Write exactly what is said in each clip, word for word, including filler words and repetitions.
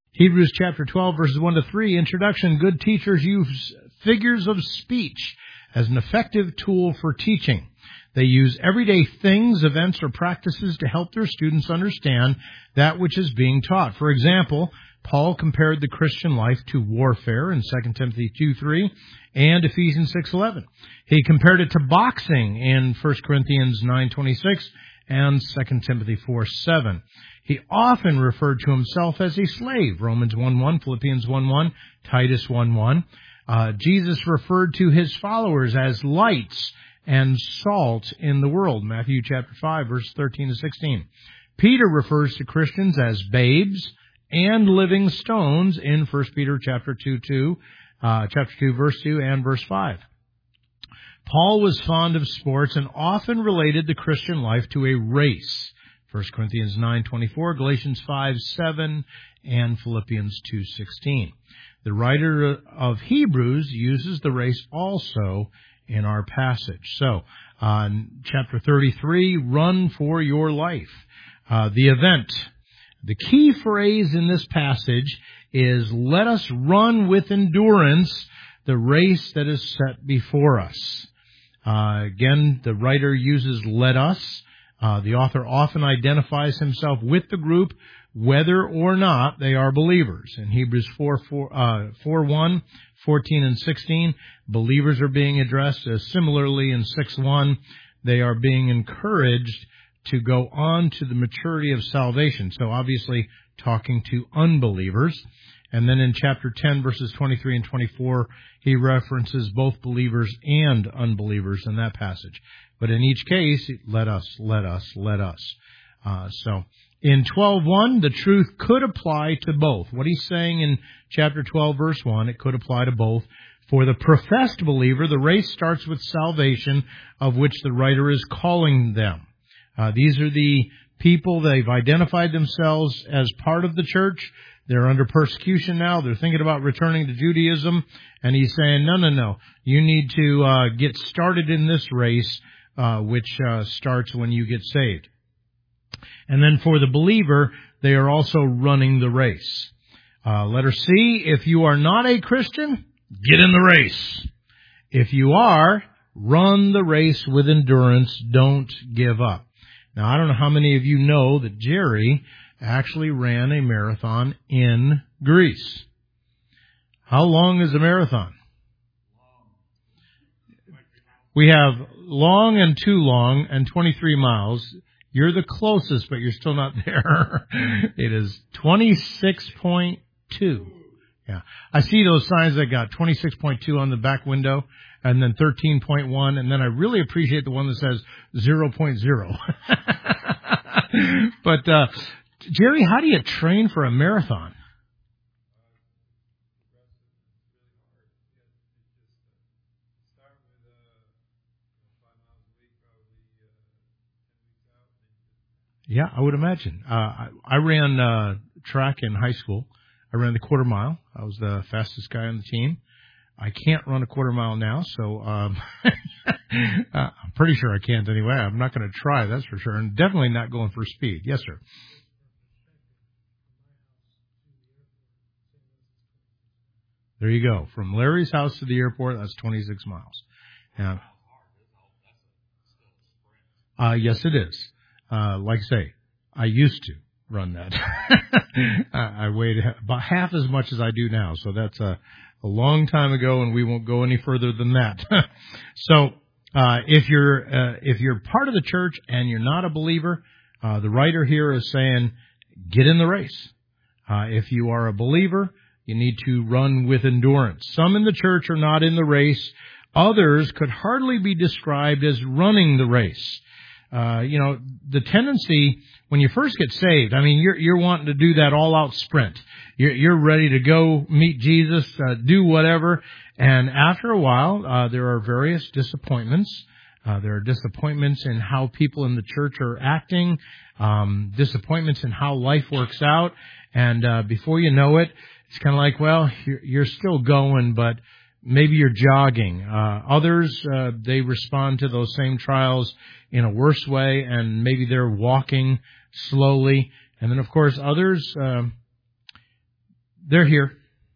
Hebrews chapter twelve, verses one to three, introduction. Good teachers use figures of speech as an effective tool for teaching. They use everyday things, events, or practices to help their students understand that which is being taught. For example, Paul compared the Christian life to warfare in Second Timothy two three and Ephesians six eleven. He compared it to boxing in First Corinthians nine twenty-six and Second Timothy four seven. He often referred to himself as a slave, Romans one one, Philippians one one, Titus one one. Uh, Jesus referred to his followers as lights and salt in the world, Matthew chapter five, verses thirteen to sixteen. Peter refers to Christians as babes and living stones in First Peter chapter two, two, uh, chapter two, verse two and verse five. Paul was fond of sports and often related the Christian life to a race. First Corinthians nine twenty-four, Galatians five seven, and Philippians two sixteen. The writer of Hebrews uses the race also in our passage. So, uh, chapter thirty-three, run for your life. Uh, the event. The key phrase in this passage is, let us run with endurance the race that is set before us. Uh, again, the writer uses let us. Uh, the author often identifies himself with the group, whether or not they are believers. In Hebrews four, four, uh, four one, fourteen, and sixteen, believers are being addressed. As similarly, in six one, they are being encouraged to go on to the maturity of salvation. So obviously, talking to unbelievers. And then in chapter ten, verses twenty-three and twenty-four, he references both believers and unbelievers in that passage. But in each case, let us, let us, let us. Uh, so in twelve one, the truth could apply to both. What he's saying in chapter twelve, verse one, it could apply to both. For the professed believer, the race starts with salvation, of which the writer is calling them. Uh, these are the people, they've identified themselves as part of the church. They're under persecution now. They're thinking about returning to Judaism. And he's saying, no, no, no. You need to uh, get started in this race, uh, which uh, starts when you get saved. And then for the believer, they are also running the race. Uh, letter C, if you are not a Christian, get in the race. If you are, run the race with endurance. Don't give up. Now, I don't know how many of you know that Jerry actually ran a marathon in Greece. How long is a marathon? We have long and too long and twenty-three miles. You're the closest, but you're still not there. It is twenty-six point two. Yeah. I see those signs that got twenty-six point two on the back window and then thirteen point one. And then I really appreciate the one that says zero point zero. But, uh, Jerry, how do you train for a marathon? Yeah, I would imagine. Uh, I, I ran uh, track in high school. I ran the quarter mile. I was the fastest guy on the team. I can't run a quarter mile now, so um, I'm pretty sure I can't anyway. I'm not going to try, that's for sure, and definitely not going for speed. Yes, sir. There you go. From Larry's house to the airport, that's twenty-six miles. Yeah. Uh, yes, it is. Uh, like I say, I used to run that. I weighed about half as much as I do now, so that's a, a long time ago, and we won't go any further than that. So, uh, if you're uh, if you're part of the church and you're not a believer, uh, the writer here is saying, get in the race. Uh, if you are a believer, you need to run with endurance. Some in the church are not in the race. Others could hardly be described as running the race. Uh, you know, the tendency when you first get saved, I mean, you're, you're wanting to do that all-out sprint. You're, you're ready to go meet Jesus, uh, do whatever. And after a while, uh, there are various disappointments. Uh, there are disappointments in how people in the church are acting, um, disappointments in how life works out. And uh, before you know it, it's kind of like, well, you're, you're still going, but maybe you're jogging. Uh, others, uh, they respond to those same trials in a worse way, and maybe they're walking slowly. And then, of course, others, uh, they're here,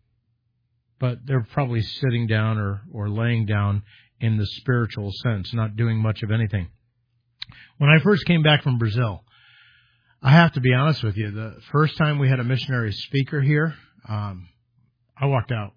but they're probably sitting down or, or laying down in the spiritual sense, not doing much of anything. When I first came back from Brazil, I have to be honest with you, the first time we had a missionary speaker here, um, I walked out.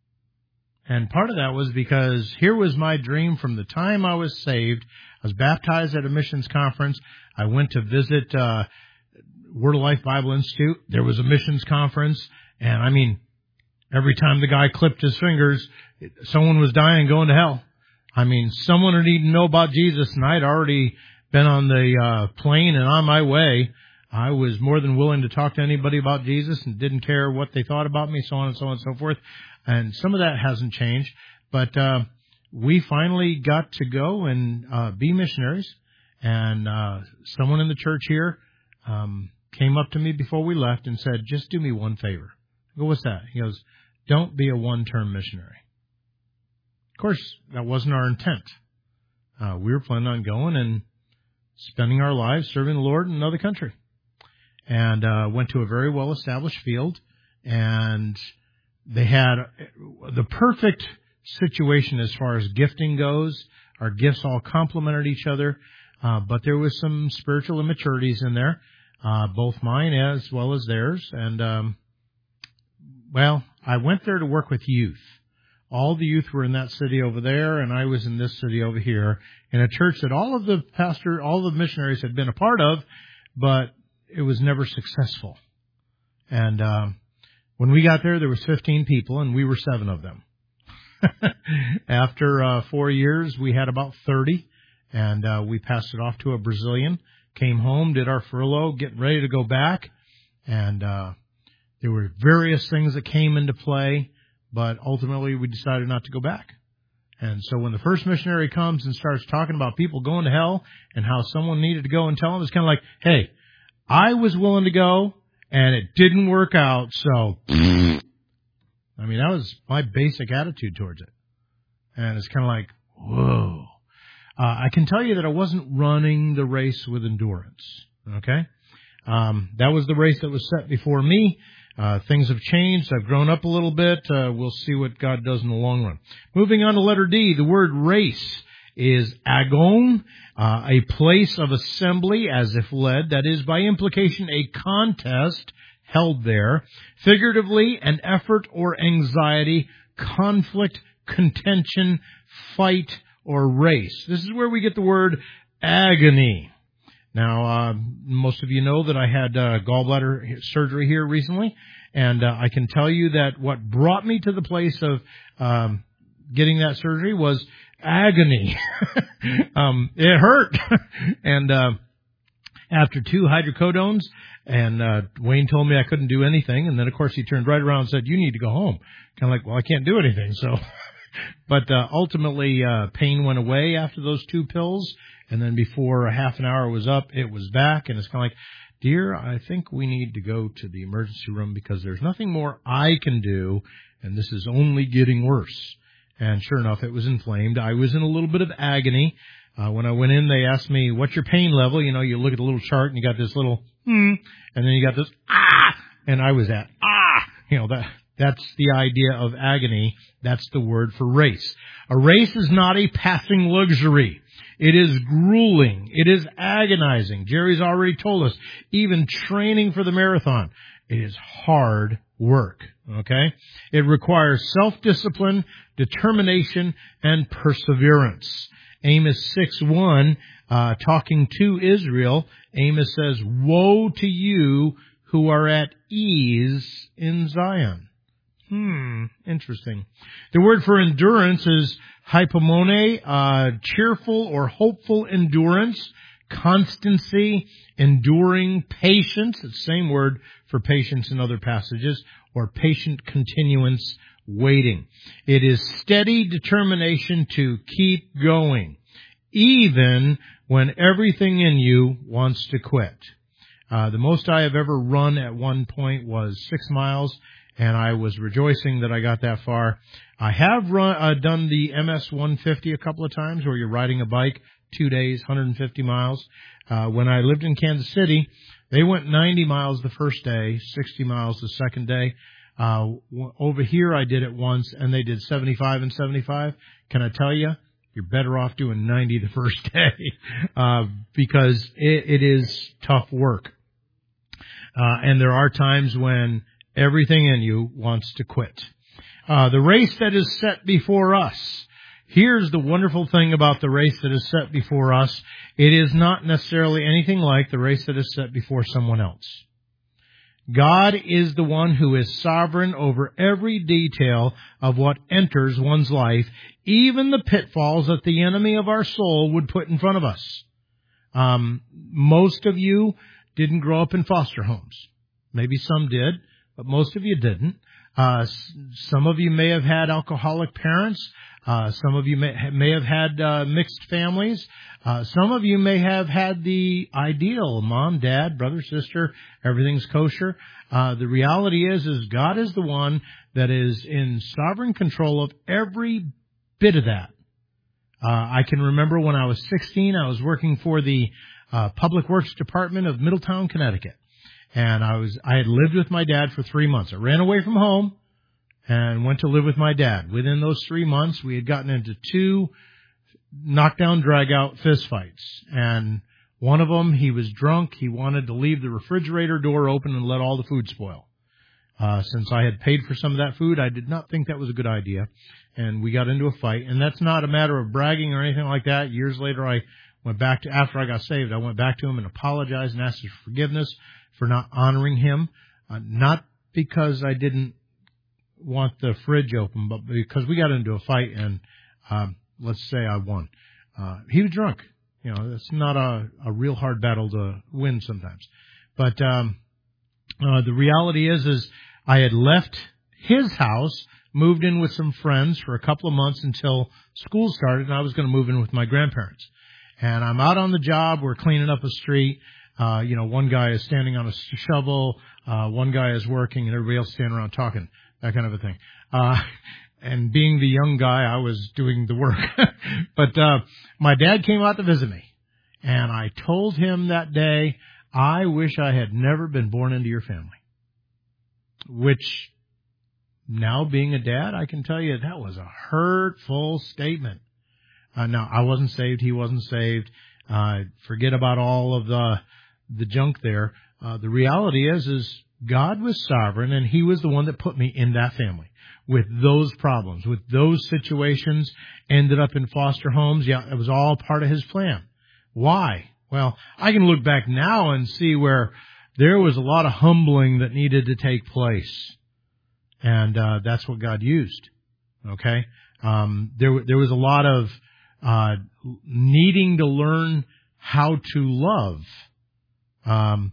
And part of that was because here was my dream from the time I was saved. I was baptized at a missions conference. I went to visit uh Word of Life Bible Institute. There was a missions conference, and I mean, every time the guy clipped his fingers, someone was dying and going to hell. I mean, someone would need to know about Jesus, and I'd already been on the uh, plane and on my way. I was more than willing to talk to anybody about Jesus and didn't care what they thought about me, so on and so on and so forth. And some of that hasn't changed, but uh, we finally got to go and uh, be missionaries. And uh, someone in the church here um, came up to me before we left and said, "Just do me one favor." I go, "What's that?" He goes, "Don't be a one-term missionary." Of course, that wasn't our intent. Uh, we were planning on going and spending our lives serving the Lord in another country. And uh, went to a very well-established field, and they had the perfect situation as far as gifting goes. Our gifts all complemented each other, uh, but there was some spiritual immaturities in there, uh, both mine as well as theirs. And, um, well, I went there to work with youth. All the youth were in that city over there, and I was in this city over here in a church that all of the pastor, all the missionaries had been a part of, but it was never successful. And um, when we got there, there was fifteen people, and we were seven of them. After uh, four years, we had about thirty, and uh, we passed it off to a Brazilian, came home, did our furlough, getting ready to go back, and uh, there were various things that came into play, but ultimately we decided not to go back. And so when the first missionary comes and starts talking about people going to hell and how someone needed to go and tell them, it's kind of like, hey, I was willing to go, and it didn't work out, so, I mean, that was my basic attitude towards it. And it's kind of like, whoa. Uh, I can tell you that I wasn't running the race with endurance, okay? Um, that was the race that was set before me. Uh, things have changed. I've grown up a little bit. Uh, we'll see what God does in the long run. Moving on to letter D, the word race is agon, uh, a place of assembly as if led, that is by implication a contest held there, figuratively an effort or anxiety, conflict, contention, fight, or race. This is where we get the word agony. Now, uh, most of you know that I had uh, gallbladder surgery here recently, and uh, I can tell you that what brought me to the place of um, getting that surgery was agony. um, it hurt. and uh, after two hydrocodones, and uh, Wayne told me I couldn't do anything, and then, of course, he turned right around and said, "You need to go home." Kind of like, well, I can't do anything, so... But uh, ultimately, uh, pain went away after those two pills, and then before a half an hour was up, it was back, and it's kind of like, "Dear, I think we need to go to the emergency room because there's nothing more I can do, and this is only getting worse." And sure enough, it was inflamed. I was in a little bit of agony. Uh, when I went in, they asked me, "What's your pain level?" You know, you look at the little chart, and you got this little, hmm, and then you got this, ah, and I was at, ah, you know, that... That's the idea of agony. That's the word for race. A race is not a passing luxury. It is grueling. It is agonizing. Jerry's already told us, even training for the marathon, it is hard work, okay? It requires self-discipline, determination, and perseverance. Amos six one, uh, talking to Israel, Amos says, "Woe to you who are at ease in Zion." Hmm, interesting. The word for endurance is hypomone, uh, cheerful or hopeful endurance, constancy, enduring, patience. It's the same word for patience in other passages, or patient continuance, waiting. It is steady determination to keep going, even when everything in you wants to quit. Uh, the most I have ever run at one point was six miles. And I was rejoicing that I got that far. I have run, uh, done the M S one fifty a couple of times, where you're riding a bike two days, one hundred fifty miles. Uh, when I lived in Kansas City, they went ninety miles the first day, sixty miles the second day. Uh, w- over here I did it once, and they did seventy-five and seventy-five. Can I tell you, you're better off doing ninety the first day, uh, because it, it is tough work. Uh, and there are times when everything in you wants to quit. Uh, the race that is set before us. Here's the wonderful thing about the race that is set before us. It is not necessarily anything like the race that is set before someone else. God is the one who is sovereign over every detail of what enters one's life, even the pitfalls that the enemy of our soul would put in front of us. Um, most of you didn't grow up in foster homes. Maybe some did, but most of you didn't. Uh, some of you may have had alcoholic parents. Uh, some of you may, may have had uh, mixed families. Uh, some of you may have had the ideal mom, dad, brother, sister, everything's kosher. Uh, the reality is, is God is the one that is in sovereign control of every bit of that. Uh, I can remember when I was sixteen, I was working for the uh, Public Works Department of Middletown, Connecticut. And I was, I had lived with my dad for three months. I ran away from home and went to live with my dad. Within those three months, we had gotten into two knockdown, drag-out fistfights. And one of them, he was drunk. He wanted to leave the refrigerator door open and let all the food spoil. Uh, since I had paid for some of that food, I did not think that was a good idea. And we got into a fight. And that's not a matter of bragging or anything like that. Years later, I went back to, after I got saved, I went back to him and apologized and asked his forgiveness for not honoring him. Uh, not because I didn't want the fridge open, but because we got into a fight and, um, let's say I won. Uh, he was drunk. You know, it's not a, a real hard battle to win sometimes. But, um, uh, the reality is, is I had left his house, moved in with some friends for a couple of months until school started, and I was going to move in with my grandparents. And I'm out on the job. We're cleaning up a street. Uh, you know, one guy is standing on a shovel. Uh, one guy is working and everybody else standing around talking, that kind of a thing. Uh, and being the young guy, I was doing the work. But, uh, my dad came out to visit me and I told him that day, I wish I had never been born into your family. Which now being a dad, I can tell you that was a hurtful statement. Uh, now I wasn't saved. He wasn't saved. Uh, forget about all of the, the junk there. Uh, the reality is, is God was sovereign and he was the one that put me in that family with those problems, with those situations, ended up in foster homes. Yeah, it was all part of his plan. Why? Well, I can look back now and see where there was a lot of humbling that needed to take place. And, uh, that's what God used. Okay. Um, there, there was a lot of, uh, needing to learn how to love. Um,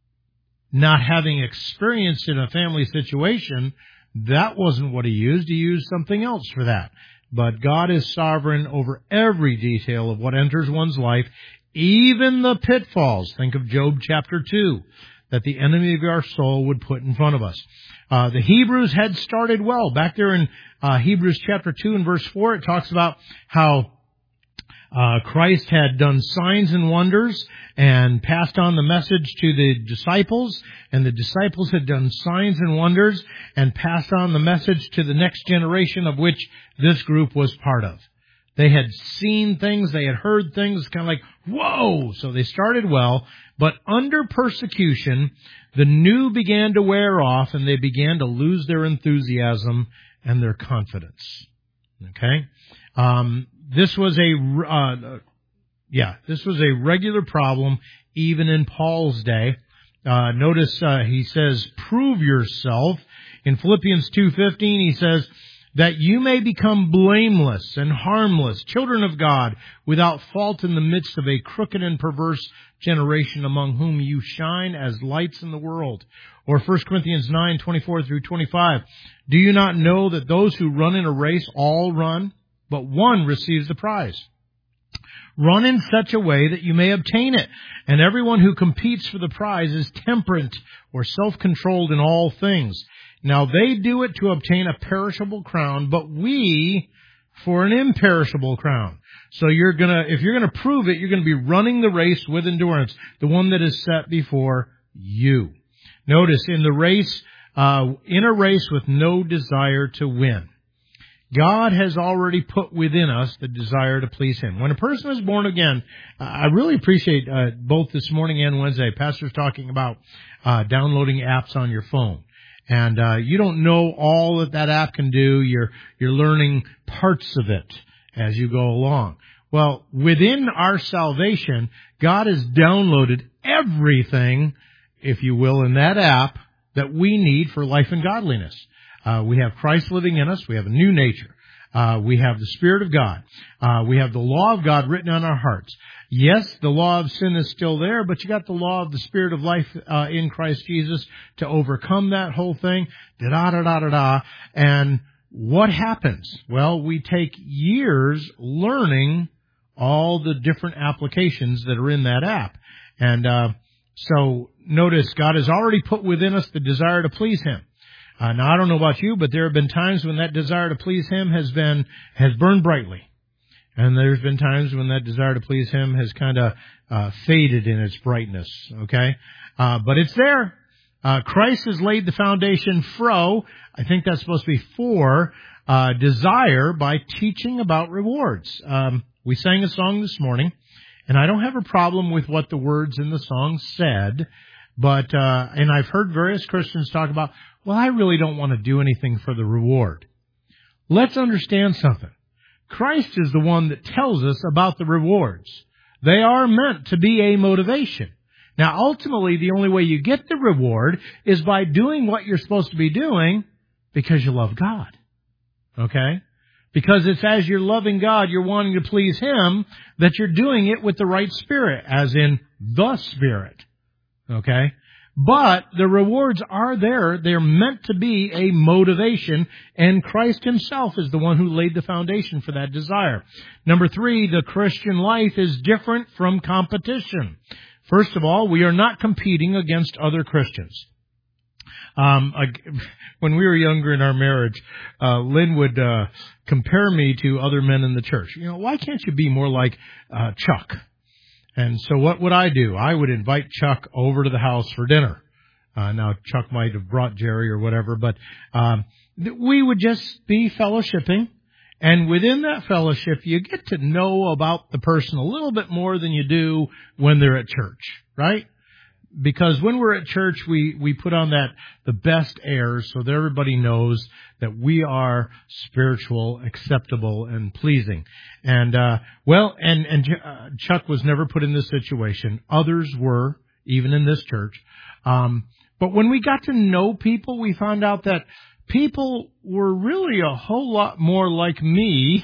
not having experienced in a family situation, that wasn't what he used. He used something else for that. But God is sovereign over every detail of what enters one's life, even the pitfalls. Think of Job chapter two, that the enemy of our soul would put in front of us. Uh, the Hebrews had started well. Back there in uh, Hebrews chapter two and verse four, it talks about how Uh, Christ had done signs and wonders and passed on the message to the disciples, and the disciples had done signs and wonders and passed on the message to the next generation, of which this group was part of. They had seen things, they had heard things, kind of like, whoa! So they started well, but under persecution, the new began to wear off and they began to lose their enthusiasm and their confidence. Okay? Um, This was a, uh, yeah, this was a regular problem even in Paul's day. Uh, notice, uh, he says, prove yourself. In Philippians two fifteen, he says, that you may become blameless and harmless, children of God, without fault in the midst of a crooked and perverse generation among whom you shine as lights in the world. Or First Corinthians nine twenty-four through twenty-five. Do you not know that those who run in a race all run, but one receives the prize? Run in such a way that you may obtain it. And everyone who competes for the prize is temperate or self-controlled in all things. Now they do it to obtain a perishable crown, but we for an imperishable crown. So you're gonna, if you're gonna prove it, you're gonna be running the race with endurance, the one that is set before you. Notice in the race, uh, in a race with no desire to win. God has already put within us the desire to please Him. When a person is born again, uh, I really appreciate uh, both this morning and Wednesday, Pastor's talking about uh, downloading apps on your phone. And uh, you don't know all that that app can do. You're you're learning parts of it as you go along. Well, within our salvation, God has downloaded everything, if you will, in that app that we need for life and godliness. Uh, we have Christ living in us. We have a new nature. Uh, we have the Spirit of God. Uh, we have the law of God written on our hearts. Yes, the law of sin is still there, but you got the law of the Spirit of life uh, in Christ Jesus to overcome that whole thing. Da-da-da-da-da-da. And what happens? Well, we take years learning all the different applications that are in that app. And uh, so notice God has already put within us the desire to please Him. Uh, now, I don't know about you, but there have been times when that desire to please Him has been, has burned brightly. And there's been times when that desire to please Him has kind of uh, faded in its brightness, okay? Uh, but it's there. Uh, Christ has laid the foundation fro, I think that's supposed to be for, uh, desire by teaching about rewards. Um, we sang a song this morning, and I don't have a problem with what the words in the song said, but, uh, and I've heard various Christians talk about, well, I really don't want to do anything for the reward. Let's understand something. Christ is the one that tells us about the rewards. They are meant to be a motivation. Now, ultimately, the only way you get the reward is by doing what you're supposed to be doing because you love God. Okay? Because it's as you're loving God, you're wanting to please Him, that you're doing it with the right spirit, as in the Spirit. Okay? But the rewards are there. They're meant to be a motivation, and Christ Himself is the one who laid the foundation for that desire. Number three, the Christian life is different from competition. First of all, we are not competing against other Christians. Um, I, when we were younger in our marriage, uh, Lynn would uh, compare me to other men in the church. You know, why can't you be more like uh, Chuck? And so what would I do? I would invite Chuck over to the house for dinner. Uh, now, Chuck might have brought Jerry or whatever, but um, we would just be fellowshipping. And within that fellowship, you get to know about the person a little bit more than you do when they're at church, right? Because when we're at church, we, we put on that, the best airs so that everybody knows that we are spiritual, acceptable, and pleasing. And, uh, well, and, and uh, Chuck was never put in this situation. Others were, even in this church. Um, but when we got to know people, we found out that people were really a whole lot more like me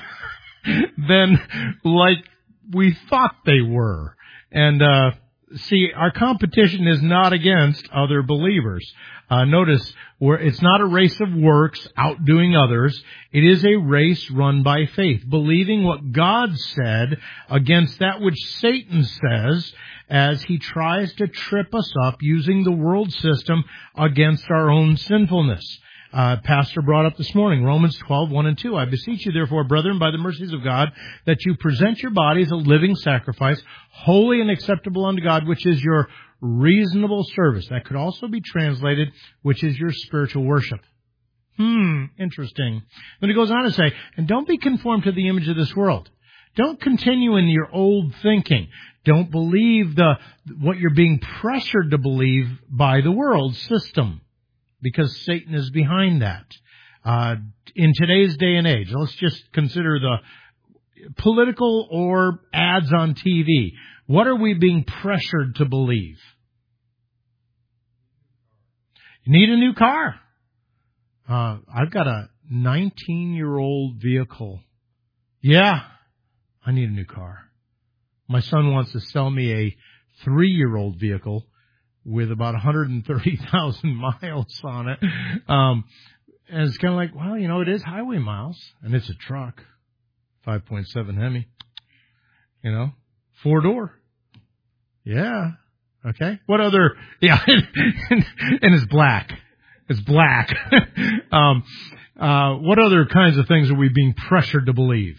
than like we thought they were. And, uh, see, our competition is not against other believers. Uh, notice, where it's not a race of works, outdoing others. It is a race run by faith, believing what God said against that which Satan says as he tries to trip us up using the world system against our own sinfulness. Uh, Pastor brought up this morning, Romans twelve, one and two. I beseech you, therefore, brethren, by the mercies of God, that you present your bodies a living sacrifice, holy and acceptable unto God, which is your reasonable service. That could also be translated, which is your spiritual worship. Hmm, interesting. Then it goes on to say, and don't be conformed to the image of this world. Don't continue in your old thinking. Don't believe the what you're being pressured to believe by the world system, because Satan is behind that. Uh, in today's day and age, let's just consider the political or ads on T V. What are we being pressured to believe? You need a new car. Uh, I've got a nineteen-year-old vehicle. Yeah, I need a new car. My son wants to sell me a three-year-old vehicle with about one hundred thirty thousand miles on it. Um, and it's kind of like, well, you know, it is highway miles, and it's a truck, five point seven Hemi, you know, four-door. Yeah, okay. What other, yeah, and, and it's black. It's black. um, uh, what other kinds of things are we being pressured to believe?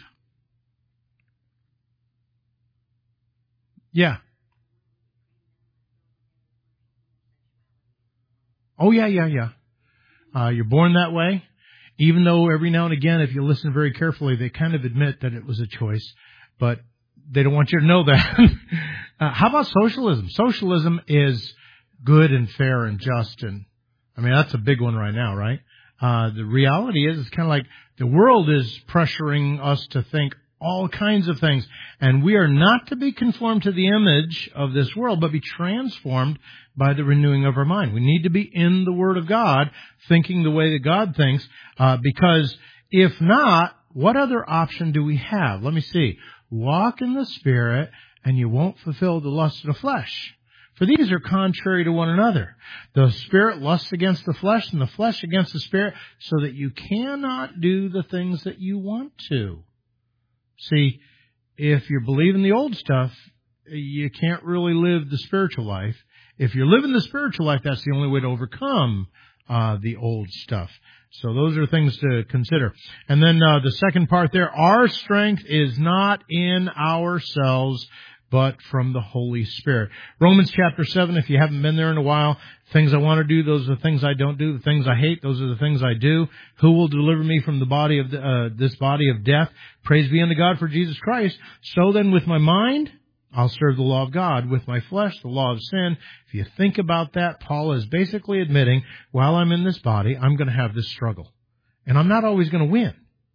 Yeah. Oh, yeah, yeah, yeah. Uh, you're born that way, even though every now and again, if you listen very carefully, they kind of admit that it was a choice, but they don't want you to know that. uh, how about socialism? Socialism is good and fair and just, and I mean, that's a big one right now, right? Uh, the reality is, it's kind of like the world is pressuring us to think all kinds of things. And we are not to be conformed to the image of this world, but be transformed by the renewing of our mind. We need to be in the Word of God, thinking the way that God thinks, uh, because if not, what other option do we have? Let me see. Walk in the Spirit, and you won't fulfill the lust of the flesh. For these are contrary to one another. The Spirit lusts against the flesh, and the flesh against the Spirit, so that you cannot do the things that you want to. See, if you're believing the old stuff, you can't really live the spiritual life. If you're living the spiritual life, that's the only way to overcome uh, the old stuff. So those are things to consider. And then uh, the second part there, our strength is not in ourselves, but from the Holy Spirit. Romans chapter seven, if you haven't been there in a while, things I want to do, those are the things I don't do. The things I hate, those are the things I do. Who will deliver me from the body of the, uh, this body of death? Praise be unto God for Jesus Christ. So then with my mind, I'll serve the law of God. With my flesh, the law of sin. If you think about that, Paul is basically admitting, while I'm in this body, I'm going to have this struggle. And I'm not always going to win.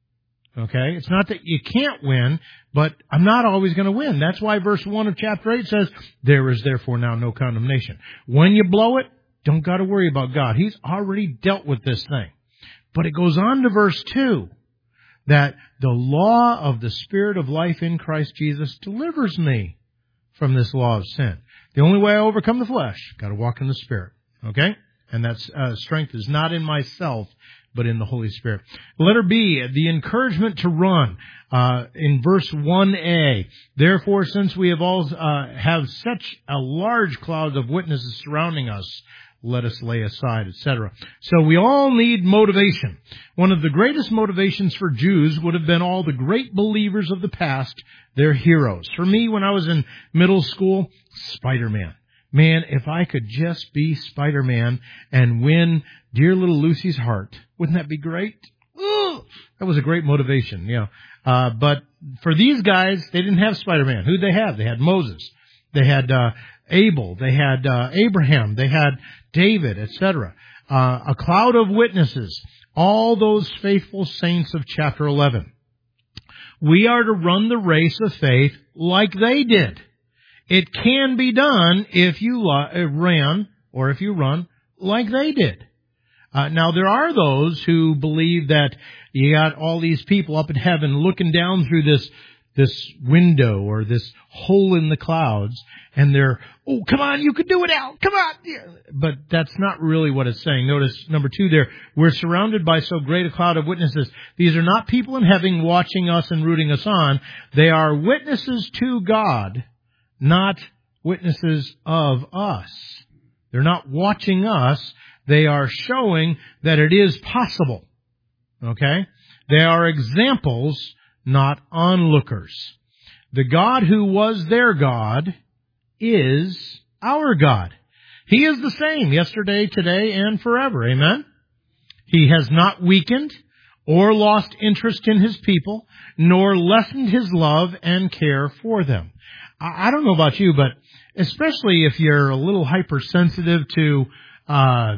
Okay? It's not that you can't win, but I'm not always going to win. That's why verse one of chapter eight says, there is therefore now no condemnation. When you blow it, don't got to worry about God. He's already dealt with this thing. But it goes on to verse two, that the law of the Spirit of life in Christ Jesus delivers me from this law of sin. The only way I overcome the flesh, got to walk in the Spirit. Okay? And that uh, strength is not in myself, but in the Holy Spirit. Letter B, the encouragement to run. Uh, in verse one a, therefore, since we have all uh, have such a large cloud of witnesses surrounding us, let us lay aside, et cetera. So we all need motivation. One of the greatest motivations for Jews would have been all the great believers of the past, their heroes. For me, when I was in middle school, Spider-Man. Man, if I could just be Spider-Man and win dear little Lucy's heart, wouldn't that be great? Ooh, that was a great motivation, you know. Uh, but for these guys, they didn't have Spider-Man. Who'd they have? They had Moses. They had uh, Abel. They had uh, Abraham. They had David, et cetera. Uh, a cloud of witnesses. All those faithful saints of chapter eleven. We are to run the race of faith like they did. It can be done if you ran, or if you run, like they did. Uh, now, there are those who believe that you got all these people up in heaven looking down through this this window or this hole in the clouds, and they're, oh, come on, you can do it, Al, come on. Yeah. But that's not really what it's saying. Notice number two there, we're surrounded by so great a cloud of witnesses. These are not people in heaven watching us and rooting us on. They are witnesses to God, not witnesses of us. They're not watching us. They are showing that it is possible. Okay? They are examples, not onlookers. The God who was their God is our God. He is the same yesterday, today, and forever. Amen? He has not weakened or lost interest in His people, nor lessened His love and care for them. I don't know about you, but especially if you're a little hypersensitive to uh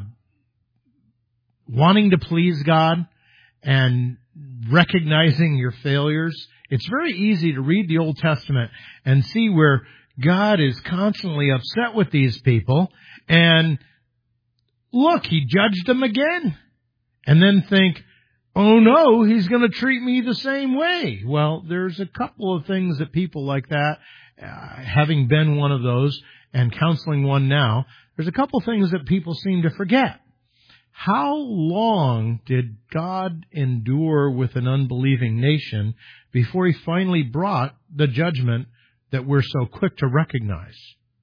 wanting to please God and recognizing your failures, it's very easy to read the Old Testament and see where God is constantly upset with these people, and look, He judged them again, and then think, oh no, He's going to treat me the same way. Well, there's a couple of things that people like that, uh, having been one of those and counseling one now, there's a couple things that people seem to forget. How long did God endure with an unbelieving nation before He finally brought the judgment that we're so quick to recognize?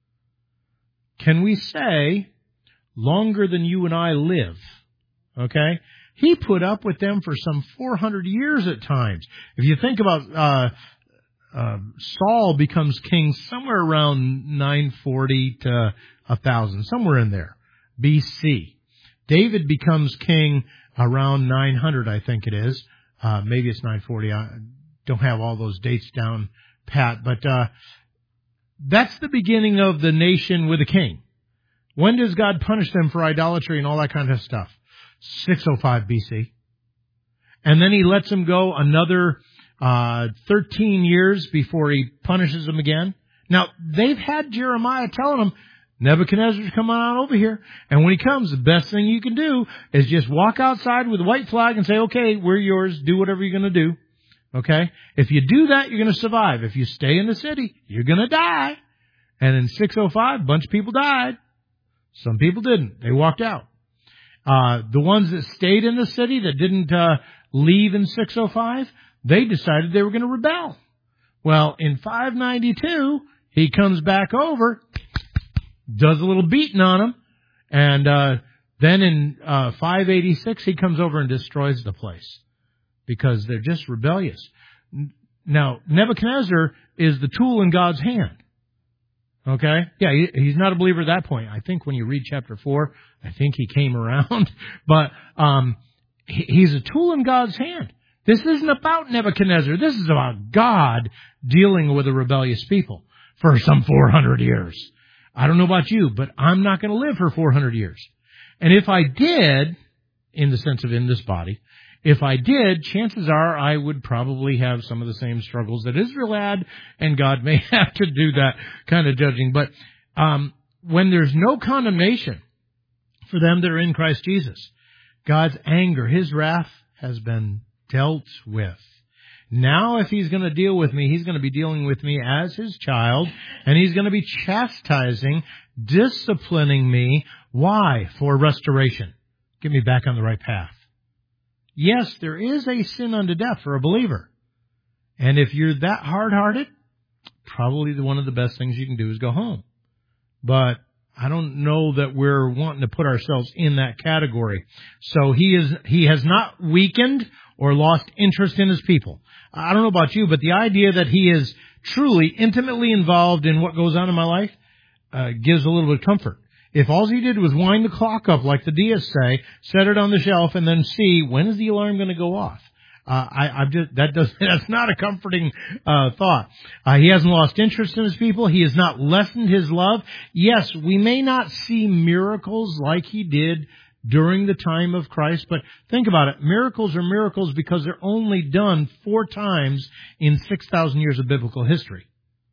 Can we say longer than you and I live? Okay? He put up with them for some four hundred years at times. If you think about uh, uh Saul becomes king somewhere around nine forty to one thousand, somewhere in there, B C. David becomes king around nine hundred, I think it is. Uh, maybe it's nine forty. I don't have all those dates down pat, but uh, that's the beginning of the nation with a king. When does God punish them for idolatry and all that kind of stuff? six oh five B C. And then he lets them go another uh, thirteen years before he punishes them again. Now, they've had Jeremiah telling them, Nebuchadnezzar's coming on over here. And when he comes, the best thing you can do is just walk outside with a white flag and say, okay, we're yours. Do whatever you're going to do. Okay? If you do that, you're going to survive. If you stay in the city, you're going to die. And in six oh five, a bunch of people died. Some people didn't. They walked out. Uh, the ones that stayed in the city that didn't uh, leave in six oh five, they decided they were going to rebel. Well, in five ninety-two, he comes back over, does a little beating on them, and uh, then in uh, five eighty-six, he comes over and destroys the place because they're just rebellious. Now, Nebuchadnezzar is the tool in God's hand. Okay? Yeah, he, he's not a believer at that point. I think when you read chapter four, I think he came around. But um, he, he's a tool in God's hand. This isn't about Nebuchadnezzar. This is about God dealing with a rebellious people for some four hundred years. I don't know about you, but I'm not going to live for four hundred years. And if I did, in the sense of in this body, if I did, chances are I would probably have some of the same struggles that Israel had, and God may have to do that kind of judging. But um, when there's no condemnation for them that are in Christ Jesus, God's anger, His wrath has been dealt with. Now, if He's going to deal with me, He's going to be dealing with me as His child, and He's going to be chastising, disciplining me. Why? For restoration. Get me back on the right path. Yes, there is a sin unto death for a believer. And if you're that hard-hearted, probably the, one of the best things you can do is go home. But I don't know that we're wanting to put ourselves in that category. So he is, he has not weakened or lost interest in His people. I don't know about you, but the idea that He is truly intimately involved in what goes on in my life uh, gives a little bit of comfort. If all He did was wind the clock up, like the deists say, set it on the shelf, and then see when is the alarm going to go off, uh, I, I've just that does that's not a comforting uh, thought. Uh, he hasn't lost interest in His people. He has not lessened His love. Yes, we may not see miracles like He did during the time of Christ, but think about it. Miracles are miracles because they're only done four times in six thousand years of biblical history.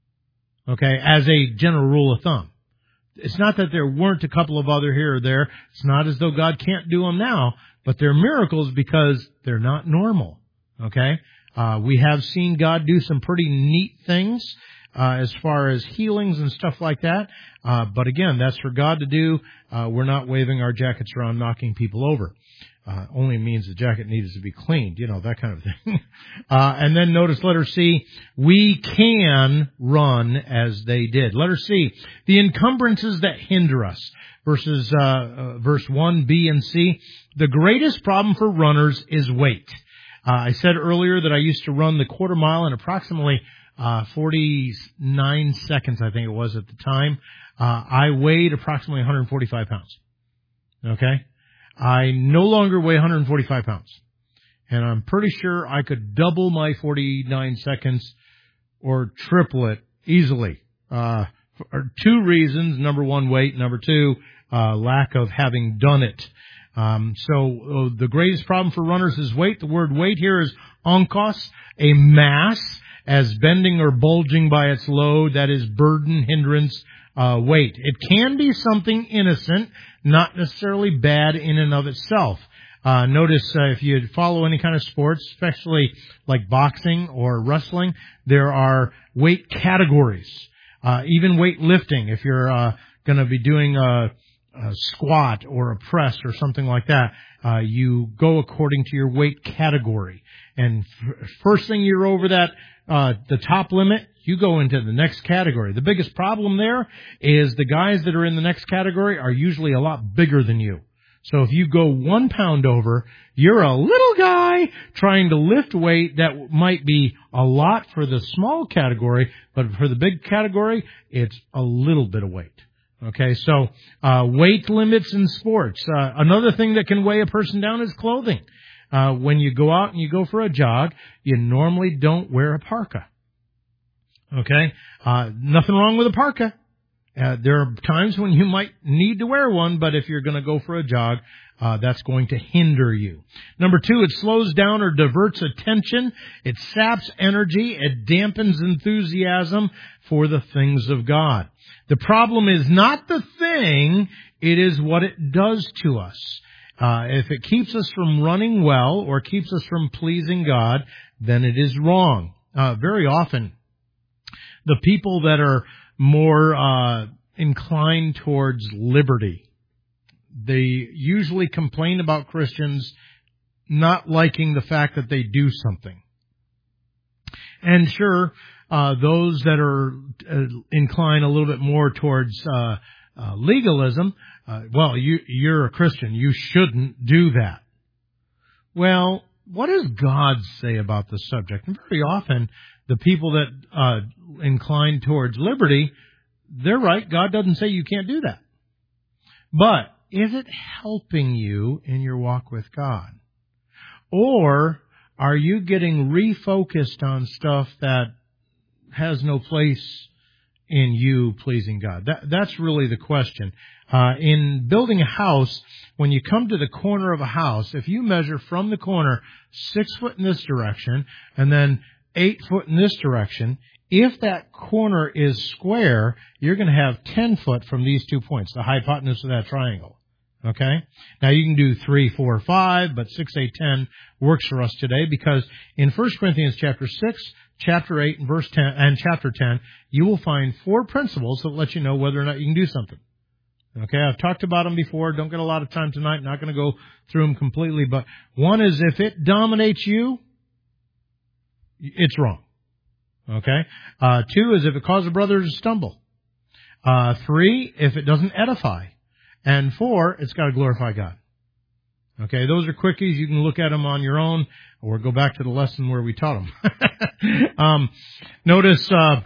Okay, as a general rule of thumb. It's not that there weren't a couple of other here or there. It's not as though God can't do them now, but they're miracles because they're not normal. Okay? Uh, we have seen God do some pretty neat things uh, as far as healings and stuff like that. Uh, but again, that's for God to do. Uh, we're not waving our jackets around knocking people over. Uh, only means the jacket needs to be cleaned, you know, that kind of thing. uh, and then notice letter C, we can run as they did. Letter C, the encumbrances that hinder us. Verses, uh, uh, verse one, B, and C. The greatest problem for runners is weight. Uh, I said earlier that I used to run the quarter mile in approximately uh, forty-nine seconds, I think it was at the time. Uh, I weighed approximately one hundred forty-five pounds. Okay? I no longer weigh one hundred forty-five pounds. And I'm pretty sure I could double my forty-nine seconds or triple it easily. Uh, for two reasons. Number one, weight. Number two, uh, lack of having done it. Um, so uh, the greatest problem for runners is weight. The word weight here is onkos, a mass, as bending or bulging by its load, that is burden, hindrance, uh, weight. It can be something innocent, not necessarily bad in and of itself. Uh, notice uh, if you follow any kind of sports, especially like boxing or wrestling, there are weight categories. Uh, even weight lifting, if you're uh, going to be doing a, a squat or a press or something like that, uh, you go according to your weight category. And f- first thing you're over that, uh, the top limit, you go into the next category. The biggest problem there is the guys that are in the next category are usually a lot bigger than you. So if you go one pound over, you're a little guy trying to lift weight that might be a lot for the small category, but for the big category, it's a little bit of weight. Okay, so uh weight limits in sports. Uh, another thing that can weigh a person down is clothing. Uh when you go out and you go for a jog, you normally don't wear a parka. Okay? Uh nothing wrong with a parka. Uh, there are times when you might need to wear one, but if you're going to go for a jog, uh, that's going to hinder you. Number two, it slows down or diverts attention. It saps energy. It dampens enthusiasm for the things of God. The problem is not the thing, it is what it does to us. Uh, if it keeps us from running well or keeps us from pleasing God, then it is wrong. Uh, very often, the people that are more uh inclined towards liberty, they usually complain about Christians not liking the fact that they do something. And sure, uh those that are uh, inclined a little bit more towards uh, uh legalism, uh, well, you you're a Christian, you shouldn't do that. Well, what does God say about the subject? And very often, the people that uh incline towards liberty, they're right. God doesn't say you can't do that. But is it helping you in your walk with God? Or are you getting refocused on stuff that has no place in you pleasing God? That, that's really the question. Uh, in building a house, when you come to the corner of a house, if you measure from the corner six foot in this direction and then eight foot in this direction, if that corner is square, you're going to have ten foot from these two points, the hypotenuse of that triangle. Okay? Now you can do three, four, five, but six, eight, ten works for us today because in First Corinthians chapter six, chapter eight, and verse ten, and chapter ten, you will find four principles that let you know whether or not you can do something. Okay? I've talked about them before. Don't get a lot of time tonight. I'm not going to go through them completely, but one is if it dominates you, it's wrong. Okay? Uh, two is if it causes a brother to stumble. Uh, three, if it doesn't edify. And four, it's got to glorify God. Okay? Those are quickies. You can look at them on your own or go back to the lesson where we taught them. um, notice, uh,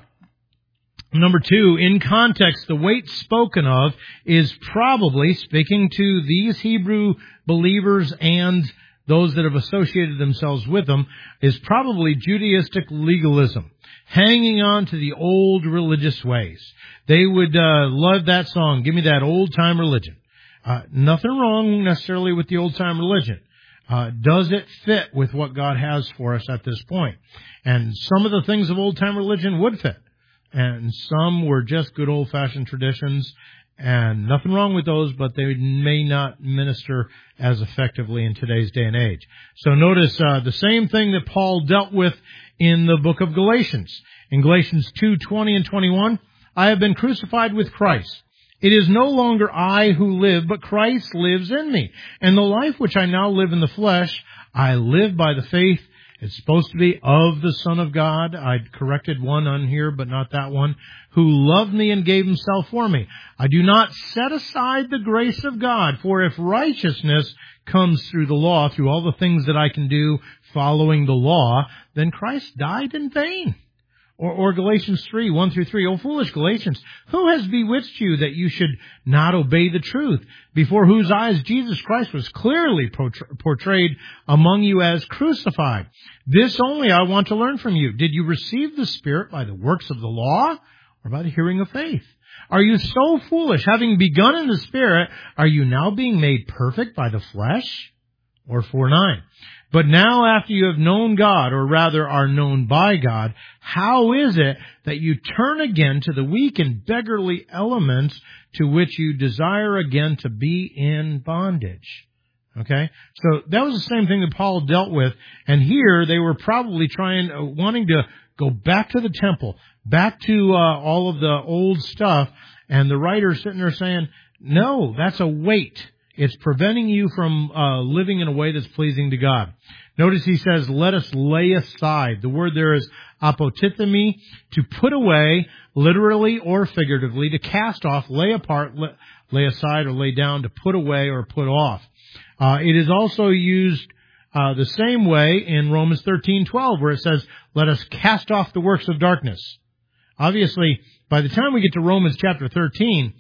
number two, in context, the weight spoken of is probably, speaking to these Hebrew believers and those that have associated themselves with them, is probably Judaistic legalism, hanging on to the old religious ways. They would uh, love that song, give me that old-time religion. Uh, nothing wrong necessarily with the old-time religion. Uh, does it fit with what God has for us at this point? And some of the things of old-time religion would fit. And some were just good old-fashioned traditions. And nothing wrong with those, but they may not minister as effectively in today's day and age. So notice uh, the same thing that Paul dealt with in the book of Galatians. In Galatians two, twenty and twenty-one, I have been crucified with Christ. It is no longer I who live, but Christ lives in me. And the life which I now live in the flesh, I live by the faith. It's supposed to be of the Son of God. I corrected one on here, but not that one. Who loved me and gave himself for me. I do not set aside the grace of God, for if righteousness comes through the law, through all the things that I can do following the law, then Christ died in vain. Or, or Galatians three, one through three. O foolish Galatians, who has bewitched you that you should not obey the truth, before whose eyes Jesus Christ was clearly portrayed among you as crucified? This only I want to learn from you. Did you receive the Spirit by the works of the law or by the hearing of faith? Are you so foolish? Having begun in the Spirit, are you now being made perfect by the flesh? Or four nine. But now after you have known God, or rather are known by God, how is it that you turn again to the weak and beggarly elements to which you desire again to be in bondage? Okay? So that was the same thing that Paul dealt with. And here they were probably trying, uh, wanting to go back to the temple, back to uh, all of the old stuff. And the writer's sitting there saying, no, that's a weight. It's preventing you from uh, living in a way that's pleasing to God. Notice he says, let us lay aside. The word there is apotithemi, to put away, literally or figuratively, to cast off, lay apart, lay aside, or lay down, to put away or put off. Uh, it is also used uh, the same way in Romans thirteen twelve, where it says, let us cast off the works of darkness. Obviously, by the time we get to Romans chapter thirteen,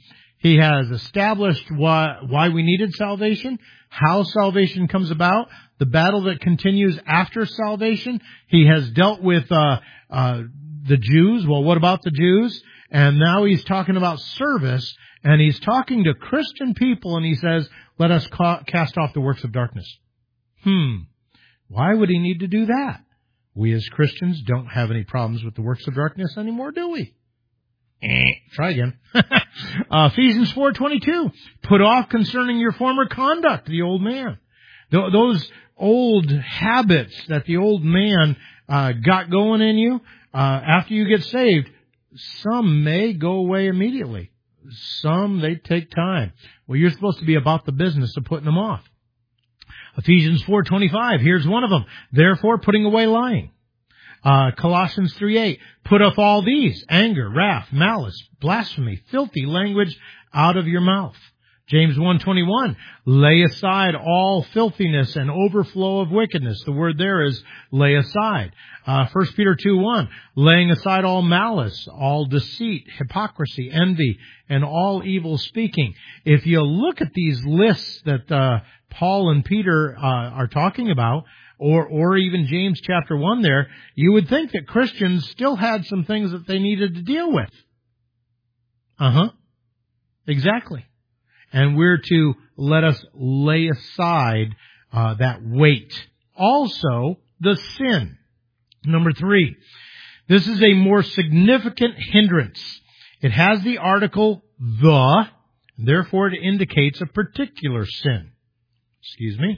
He has established why, why we needed salvation, how salvation comes about, the battle that continues after salvation. He has dealt with uh, uh, the Jews. Well, what about the Jews? And now he's talking about service, and he's talking to Christian people, and he says, let us ca- cast off the works of darkness. Hmm. Why would he need to do that? We as Christians don't have any problems with the works of darkness anymore, do we? Eh, try again. uh, Ephesians four twenty-two. Put off concerning your former conduct, the old man. Th- those old habits that the old man uh, got going in you uh, after you get saved, some may go away immediately. Some, they take time. Well, you're supposed to be about the business of putting them off. Ephesians four twenty-five, here's one of them. Therefore, putting away lying. Uh, Colossians three eight, put off all these, anger, wrath, malice, blasphemy, filthy language out of your mouth. James one twenty-one, lay aside all filthiness and overflow of wickedness. The word there is lay aside. Uh, First Peter two one, laying aside all malice, all deceit, hypocrisy, envy, and all evil speaking. If you look at these lists that uh, Paul and Peter uh, are talking about, or or even James chapter one there, you would think that Christians still had some things that they needed to deal with. Uh-huh. Exactly. And we're to let us lay aside uh, that weight. Also, the sin. Number three, this is a more significant hindrance. It has the article the, therefore it indicates a particular sin. Excuse me.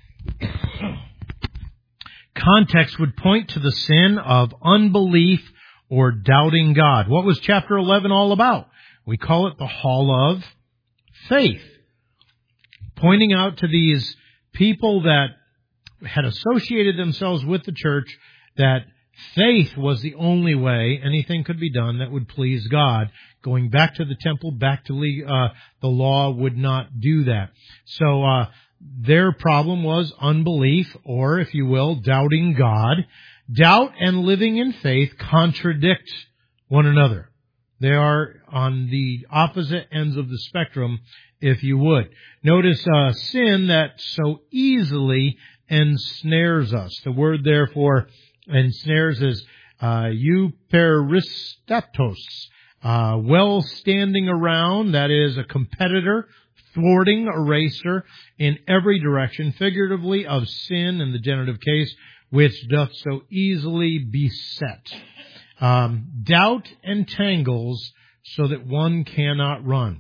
Context would point to the sin of unbelief or doubting God. What was chapter eleven all about? We call it the Hall of Faith. Pointing out to these people that had associated themselves with the church that faith was the only way anything could be done that would please God. Going back to the temple, back to uh, the law would not do that. So, uh, their problem was unbelief, or, if you will, doubting God. Doubt and living in faith contradict one another. They are on the opposite ends of the spectrum, if you would. Notice uh, sin that so easily ensnares us. The word, therefore, ensnares is uh, euperisthaptos, uh, well standing around, that is a competitor, thwarting, a racer in every direction, figuratively of sin in the genitive case, which doth so easily beset. Um, doubt entangles so that one cannot run.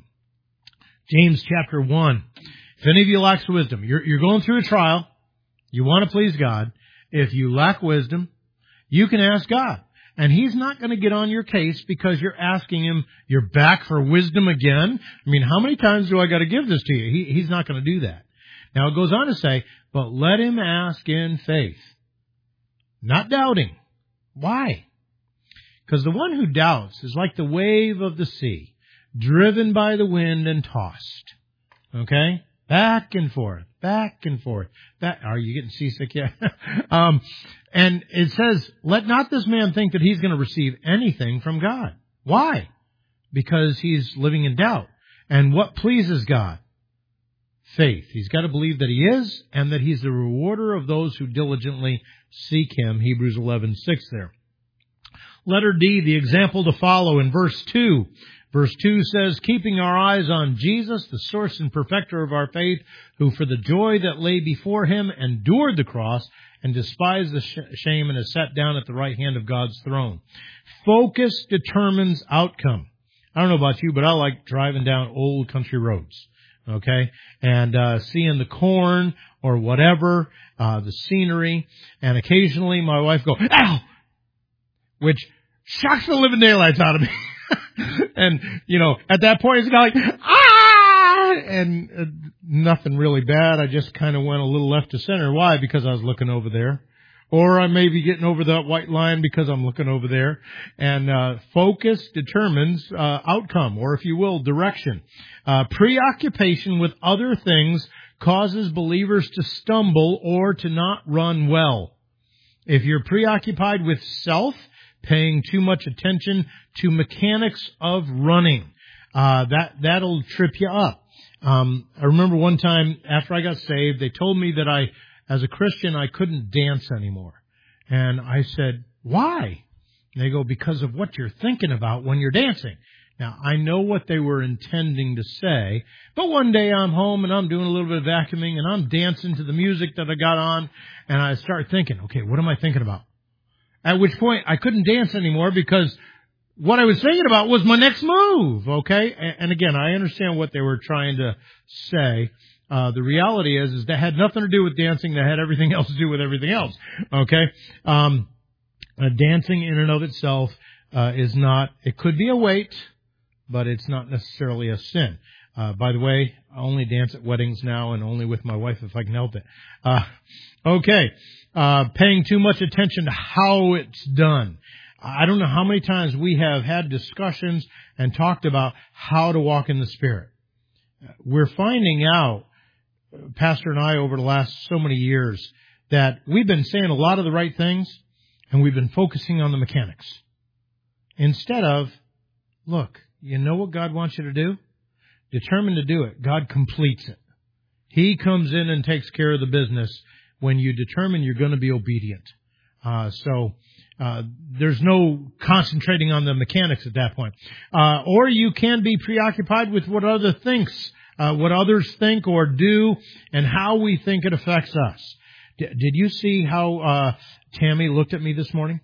James chapter one. If any of you lacks wisdom, you're, you're going through a trial, you want to please God. If you lack wisdom, you can ask God. And He's not going to get on your case because you're asking Him, you're back for wisdom again. I mean, how many times do I got to give this to you? He, he's not going to do that. Now it goes on to say, but let him ask in faith, not doubting. Why? Because the one who doubts is like the wave of the sea, driven by the wind and tossed. Okay? Back and forth, back and forth. Back. Are you getting seasick yet? um, and it says, let not this man think that he's going to receive anything from God. Why? Because he's living in doubt. And what pleases God? Faith. He's got to believe that He is, and that He's the rewarder of those who diligently seek Him. Hebrews eleven six there. Letter D, the example to follow in verse two. Verse two says, keeping our eyes on Jesus, the source and perfecter of our faith, who for the joy that lay before Him endured the cross and despised the sh- shame and is sat down at the right hand of God's throne. Focus determines outcome. I don't know about you, but I like driving down old country roads, okay, and uh seeing the corn or whatever, uh the scenery, and occasionally my wife go, ow, which shocks the living daylights out of me. And, you know, at that point, it's kind of like, ah! And uh, nothing really bad. I just kind of went a little left to center. Why? Because I was looking over there. Or I may be getting over that white line because I'm looking over there. And uh focus determines uh outcome, or if you will, direction. Uh preoccupation with other things causes believers to stumble or to not run well. If you're preoccupied with self, paying too much attention to mechanics of running, Uh, that, that'll trip you up. Um, I remember one time after I got saved, they told me that I, as a Christian, I couldn't dance anymore. And I said, why? And they go, because of what you're thinking about when you're dancing. Now, I know what they were intending to say, but one day I'm home and I'm doing a little bit of vacuuming and I'm dancing to the music that I got on, and I start thinking, okay, what am I thinking about? At which point I couldn't dance anymore because what I was thinking about was my next move, okay? And again, I understand what they were trying to say. Uh, the reality is, is that had nothing to do with dancing. That had everything else to do with everything else, okay? Um, uh, dancing in and of itself uh, is not, it could be a weight, but it's not necessarily a sin. Uh, by the way, I only dance at weddings now and only with my wife if I can help it. Uh, okay. Uh, paying too much attention to how it's done. I don't know how many times we have had discussions and talked about how to walk in the Spirit. We're finding out, Pastor and I, over the last so many years, that we've been saying a lot of the right things and we've been focusing on the mechanics. Instead of, look, you know what God wants you to do? Determined to do it. God completes it. He comes in and takes care of the business when you determine you're going to be obedient. Uh, so, uh, there's no concentrating on the mechanics at that point. Uh, or you can be preoccupied with what other thinks, uh, what others think or do and how we think it affects us. D- did you see how, uh, Tammy looked at me this morning?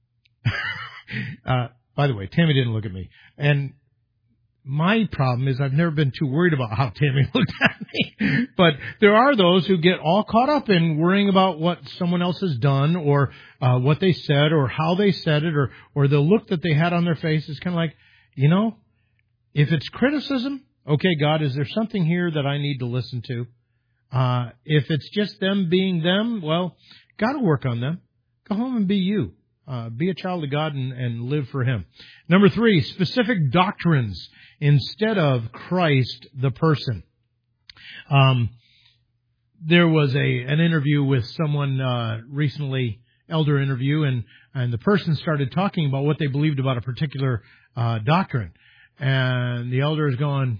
uh, by the way, Tammy didn't look at me. And my problem is I've never been too worried about how Tammy looked at me. But there are those who get all caught up in worrying about what someone else has done or uh, what they said or how they said it or, or the look that they had on their face. It's kind of like, you know, if it's criticism, okay, God, is there something here that I need to listen to? Uh, if it's just them being them, well, God will work on them. Go home and be you. Uh, be a child of God and, and live for Him. Number three, specific doctrines instead of Christ the person. Um, there was a an interview with someone uh, recently, elder interview, and, and the person started talking about what they believed about a particular uh, doctrine. And the elder is going,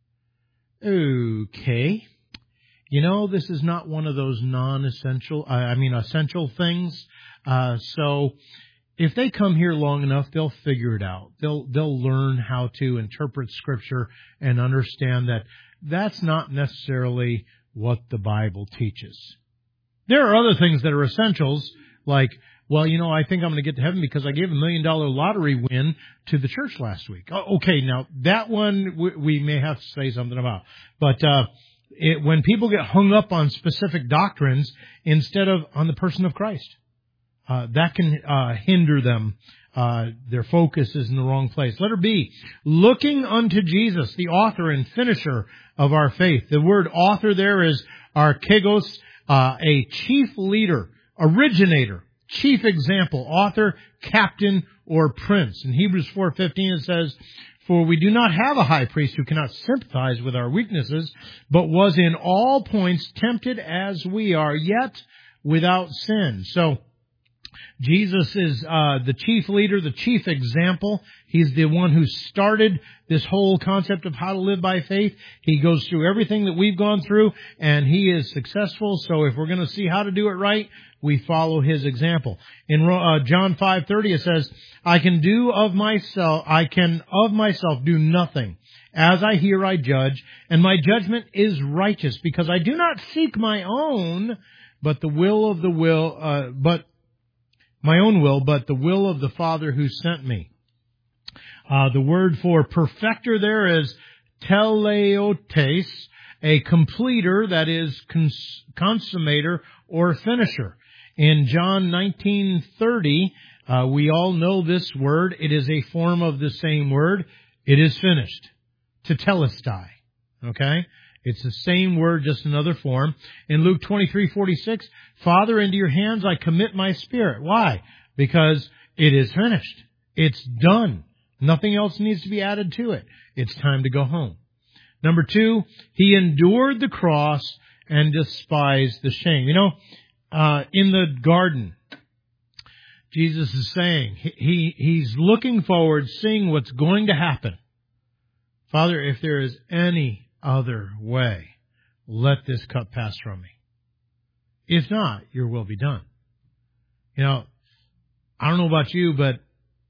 okay, you know, this is not one of those non-essential, uh, I mean, essential things. Uh, so if they come here long enough, they'll figure it out. They'll, they'll learn how to interpret Scripture and understand that that's not necessarily what the Bible teaches. There are other things that are essentials, like, well, you know, I think I'm going to get to heaven because I gave a million dollar lottery win to the church last week. Oh, okay, now that one we, we may have to say something about. But uh, it, when people get hung up on specific doctrines instead of on the person of Christ, Uh, that can uh, hinder them. Uh, their focus is in the wrong place. Letter B, looking unto Jesus, the author and finisher of our faith. The word author there is archegos, uh, a chief leader, originator, chief example, author, captain, or prince. In Hebrews four fifteen it says, for we do not have a high priest who cannot sympathize with our weaknesses, but was in all points tempted as we are, yet without sin. So, Jesus is uh, the chief leader, the chief example. He's the one who started this whole concept of how to live by faith. He goes through everything that we've gone through, and he is successful. So if we're going to see how to do it right, we follow his example. In uh, John five thirty, it says, I can do of myself, I can of myself do nothing. As I hear, I judge, and my judgment is righteous, because I do not seek my own, but the will of the will, uh, but my own will, but the will of the Father who sent me. Uh, the word for perfecter there is teleotes, a completer, that is cons- consummator or finisher. In John nineteen thirty, uh, we all know this word. It is a form of the same word. It is finished. Tetelestai. Okay? It's the same word, just another form. In Luke twenty-three forty-six, Father, into your hands I commit my spirit. Why? Because it is finished. It's done. Nothing else needs to be added to it. It's time to go home. Number two, he endured the cross and despised the shame. You know, uh, in the garden, Jesus is saying, he, he he's looking forward, seeing what's going to happen. Father, if there is any other way, let this cup pass from me. If not, your will be done. You know, I don't know about you, but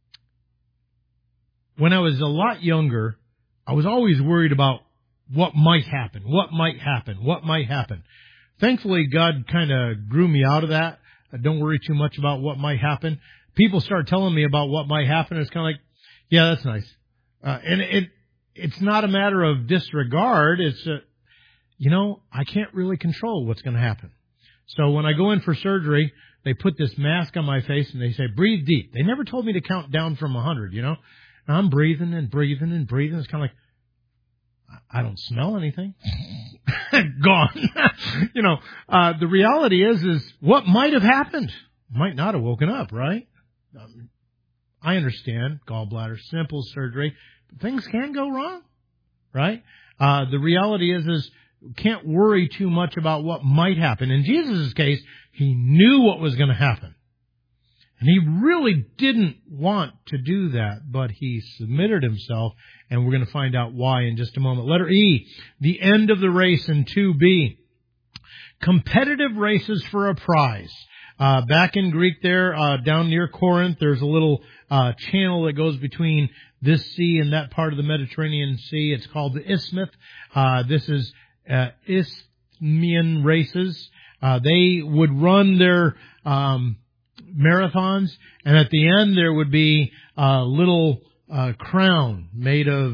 when I was a lot younger, I was always worried about what might happen, what might happen, what might happen. Thankfully, God kind of grew me out of that. I don't worry too much about what might happen. People start telling me about what might happen. It's kind of like, yeah, that's nice. Uh, and it, it's not a matter of disregard. It's, a, you know, I can't really control what's going to happen. So when I go in for surgery, they put this mask on my face and they say, breathe deep. They never told me to count down from one hundred, you know. And I'm breathing and breathing and breathing. It's kind of like, I don't smell anything. Gone. you know, uh, the reality is, is what might have happened. Might not have woken up, right? Um, I understand gallbladder, simple surgery, but things can go wrong, right? Uh, the reality is, is can't worry too much about what might happen. In Jesus' case, he knew what was going to happen. And he really didn't want to do that, but he submitted himself, and we're going to find out why in just a moment. Letter E, the end of the race in two B. Competitive races for a prize. Uh, back in Greek there, uh, down near Corinth, there's a little uh, channel that goes between this sea and that part of the Mediterranean Sea. It's called the Isthmus. Uh, this is uh, Isthmian races. Uh, they would run their um marathons, and at the end there would be a little uh, crown made of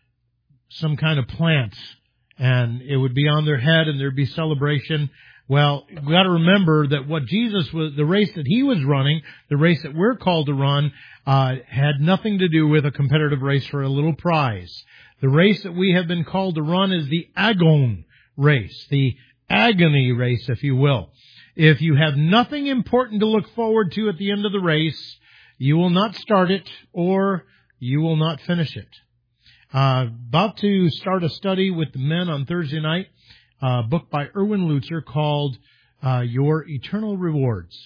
some kind of plants, and it would be on their head, and there'd be celebration. Well, we got to remember that what Jesus was, the race that he was running, the race that we're called to run, uh, had nothing to do with a competitive race for a little prize. The race that we have been called to run is the agon race, the agony race, if you will. If you have nothing important to look forward to at the end of the race, you will not start it or you will not finish it. Uh, about to start a study with the men on Thursday night, a book by Erwin Lutzer called uh, Your Eternal Rewards.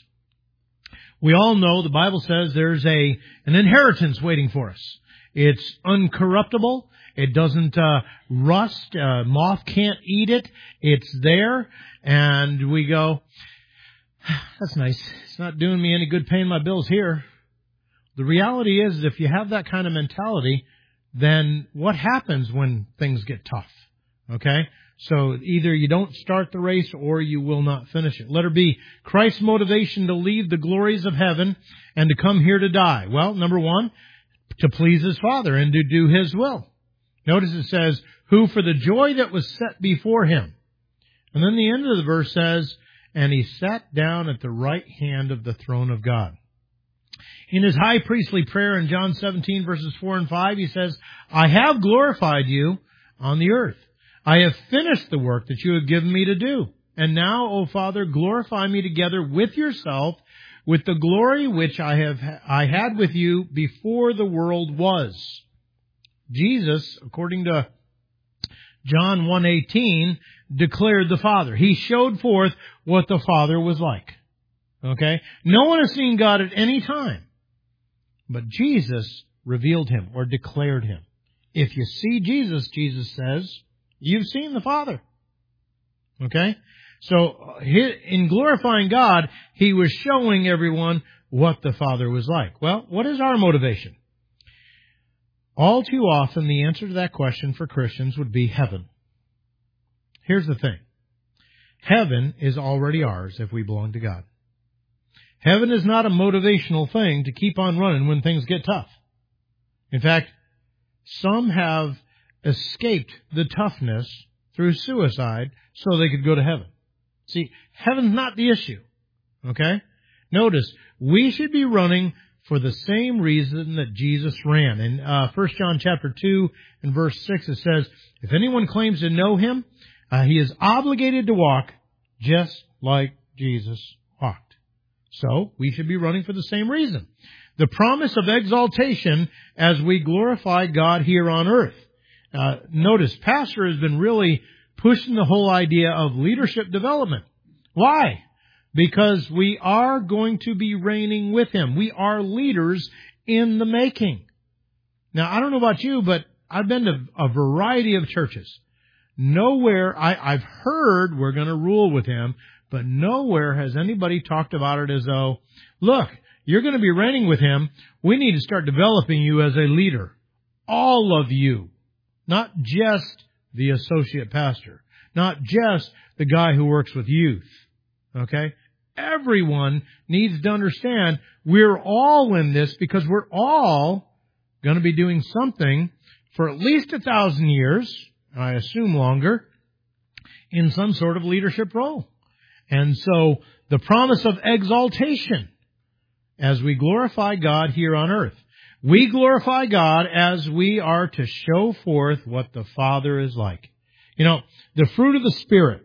We all know the Bible says there's a an inheritance waiting for us. It's uncorruptible. It doesn't uh, rust. Uh, moth can't eat it. It's there. And we go, that's nice. It's not doing me any good paying my bills here. The reality is, if you have that kind of mentality, then what happens when things get tough? Okay? So either you don't start the race or you will not finish it. Letter B, Christ's motivation to leave the glories of heaven and to come here to die. Well, number one, to please his Father and to do his will. Notice it says, who for the joy that was set before him. And then the end of the verse says, and he sat down at the right hand of the throne of God. In his high priestly prayer in John seventeen, verses four and five, he says, I have glorified you on the earth. I have finished the work that you have given me to do. And now, O Father, glorify me together with yourself, with the glory which I have I had with you before the world was. Jesus, according to John one eighteen, declared the Father. He showed forth what the Father was like. Okay? No one has seen God at any time, but Jesus revealed him or declared him. If you see Jesus, Jesus says, you've seen the Father. Okay? So, in glorifying God, he was showing everyone what the Father was like. Well, what is our motivation? All too often, the answer to that question for Christians would be heaven. Here's the thing. Heaven is already ours if we belong to God. Heaven is not a motivational thing to keep on running when things get tough. In fact, some have escaped the toughness through suicide so they could go to heaven. See, heaven's not the issue. Okay? Notice, we should be running for the same reason that Jesus ran. In uh, First John chapter two and verse six, it says, if anyone claims to know him, uh, he is obligated to walk just like Jesus walked. So, we should be running for the same reason. The promise of exaltation as we glorify God here on earth. Uh, notice, Pastor has been really pushing the whole idea of leadership development. Why? Because we are going to be reigning with him. We are leaders in the making. Now, I don't know about you, but I've been to a variety of churches. Nowhere, I, I've heard we're going to rule with him, but nowhere has anybody talked about it as though, look, you're going to be reigning with him. We need to start developing you as a leader. All of you. Not just the associate pastor. Not just the guy who works with youth. Okay? Everyone needs to understand we're all in this because we're all going to be doing something for at least a thousand years, I assume longer, in some sort of leadership role. And so the promise of exaltation as we glorify God here on earth. We glorify God as we are to show forth what the Father is like. You know, the fruit of the Spirit.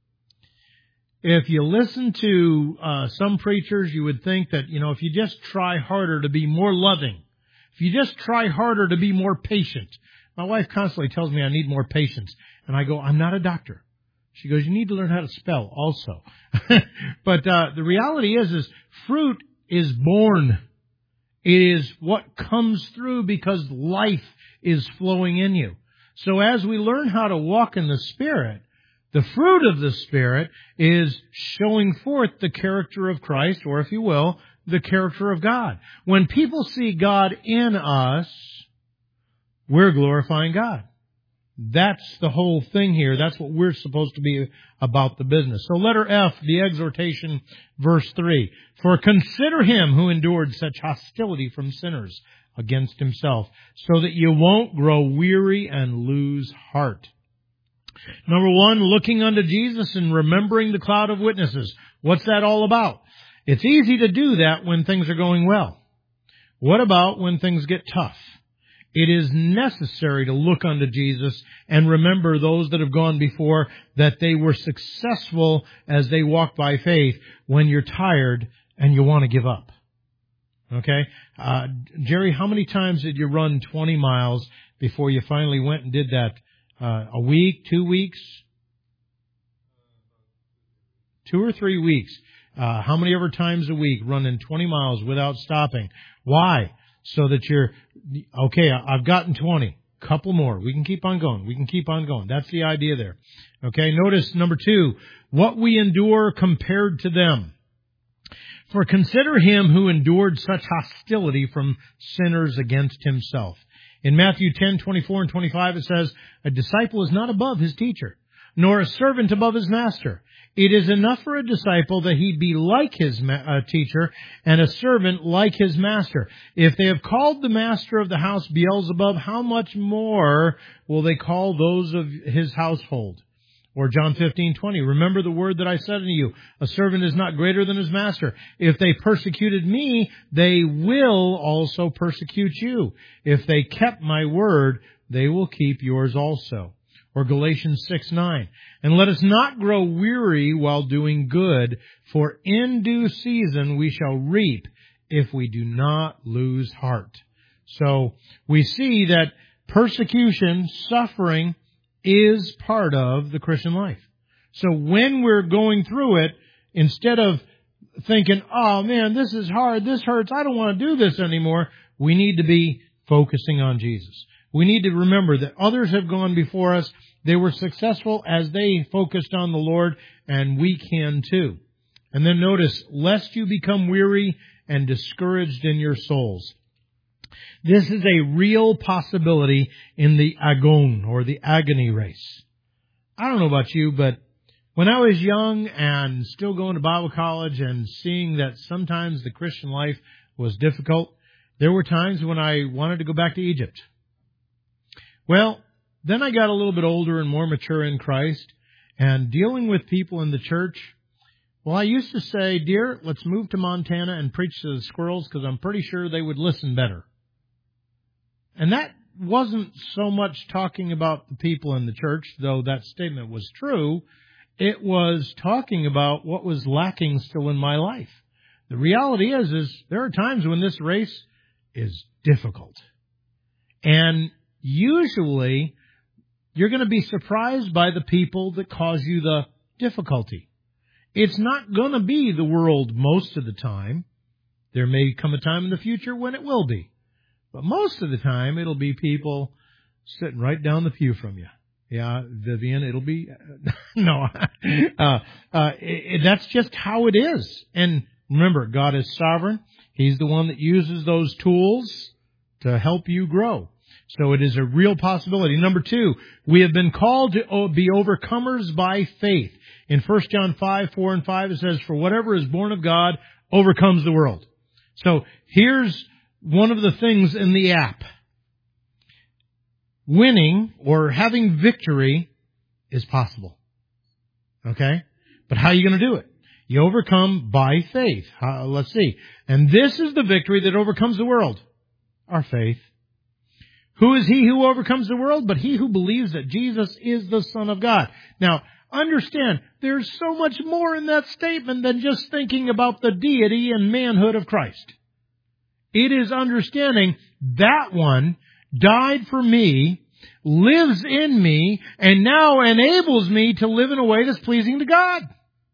If you listen to uh, some preachers, you would think that, you know, if you just try harder to be more loving, if you just try harder to be more patient. My wife constantly tells me I need more patience. And I go, I'm not a doctor. She goes, you need to learn how to spell also. But uh, the reality is, is fruit is born. It is what comes through because life is flowing in you. So as we learn how to walk in the Spirit, the fruit of the Spirit is showing forth the character of Christ, or if you will, the character of God. When people see God in us, we're glorifying God. That's the whole thing here. That's what we're supposed to be about the business. So letter F, the exhortation, verse three. For consider him who endured such hostility from sinners against himself, so that you won't grow weary and lose heart. Number one, looking unto Jesus and remembering the cloud of witnesses. What's that all about? It's easy to do that when things are going well. What about when things get tough? It is necessary to look unto Jesus and remember those that have gone before, that they were successful as they walked by faith when you're tired and you want to give up. Okay? Uh, Jerry, how many times did you run twenty miles before you finally went and did that? Uh, a week, two weeks? Two or three weeks. Uh, how many ever times a week running twenty miles without stopping? Why? So that you're, okay, I've gotten twenty. Couple more. We can keep on going. We can keep on going. That's the idea there. Okay, notice number two, what we endure compared to them. For consider him who endured such hostility from sinners against himself. In Matthew ten, twenty-four and twenty-five, it says, a disciple is not above his teacher, nor a servant above his master. It is enough for a disciple that he be like his ma- uh, teacher, and a servant like his master. If they have called the master of the house Beelzebub, how much more will they call those of his household? Or John fifteen, twenty, remember the word that I said unto you, a servant is not greater than his master. If they persecuted me, they will also persecute you. If they kept my word, they will keep yours also. Or Galatians six, nine. And let us not grow weary while doing good, for in due season we shall reap if we do not lose heart. So we see that persecution, suffering, is part of the Christian life. So when we're going through it, instead of thinking, oh man, this is hard, this hurts, I don't want to do this anymore, we need to be focusing on Jesus. We need to remember that others have gone before us. They were successful as they focused on the Lord, and we can too. And then notice, lest you become weary and discouraged in your souls. This is a real possibility in the agon, or the agony race. I don't know about you, but when I was young and still going to Bible college and seeing that sometimes the Christian life was difficult, there were times when I wanted to go back to Egypt. Well, then I got a little bit older and more mature in Christ, and dealing with people in the church, well, I used to say, dear, let's move to Montana and preach to the squirrels because I'm pretty sure they would listen better. And that wasn't so much talking about the people in the church, though that statement was true. It was talking about what was lacking still in my life. The reality is, is there are times when this race is difficult. And usually, you're going to be surprised by the people that cause you the difficulty. It's not going to be the world most of the time. There may come a time in the future when it will be. But most of the time, it'll be people sitting right down the pew from you. Yeah, Vivian, it'll be, no, uh, uh, it, that's just how it is. And remember, God is sovereign. He's the one that uses those tools to help you grow. So it is a real possibility. Number two, we have been called to be overcomers by faith. In First John five, four and five, it says, for whatever is born of God overcomes the world. So here's one of the things in the app. Winning or having victory is possible. Okay? But how are you going to do it? You overcome by faith. How, let's see. And this is the victory that overcomes the world. Our faith. Who is he who overcomes the world? But he who believes that Jesus is the Son of God. Now, understand, there's so much more in that statement than just thinking about the deity and manhood of Christ. It is understanding that one died for me, lives in me, and now enables me to live in a way that's pleasing to God.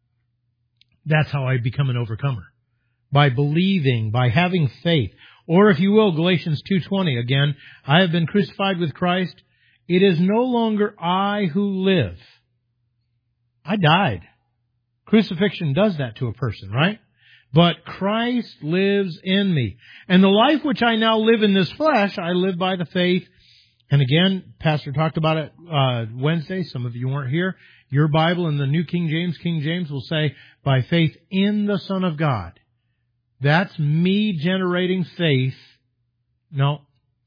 That's how I become an overcomer. By believing, by having faith. Or if you will, Galatians two twenty, again, I have been crucified with Christ. It is no longer I who live. I died. Crucifixion does that to a person, right? But Christ lives in me. And the life which I now live in this flesh, I live by the faith. And again, Pastor talked about it uh, Wednesday. Some of you weren't here. Your Bible in the New King James, King James will say, by faith in the Son of God. That's me generating faith. No.